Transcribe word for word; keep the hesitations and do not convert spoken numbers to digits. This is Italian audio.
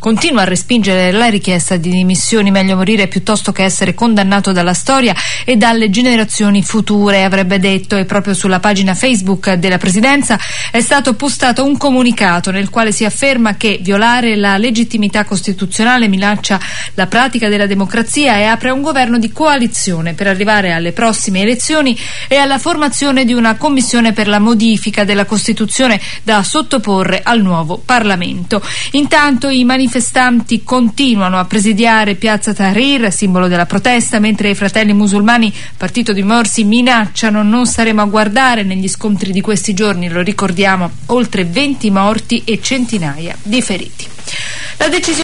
continua a respingere la richiesta di dimissioni. Meglio morire piuttosto che essere condannato dalla storia e dalle generazioni future, avrebbe detto. E proprio sulla pagina Facebook della Presidenza è stato postato un comunicato nel quale si afferma che violare la legittimità costituzionale minaccia la pratica della democrazia e apre un governo di coalizione per arrivare alle prossime elezioni e alla formazione di una commissione per la modifica della Costituzione da sottoporre al nuovo Parlamento. Intanto i manifestanti continuano a presidiare Piazza Tahrir, simbolo della protesta, mentre i Fratelli Musulmani, partito di Morsi, minacciano: non staremo a guardare. Negli scontri di questi giorni, lo ricordiamo, oltre venti morti e centinaia di feriti. La decisione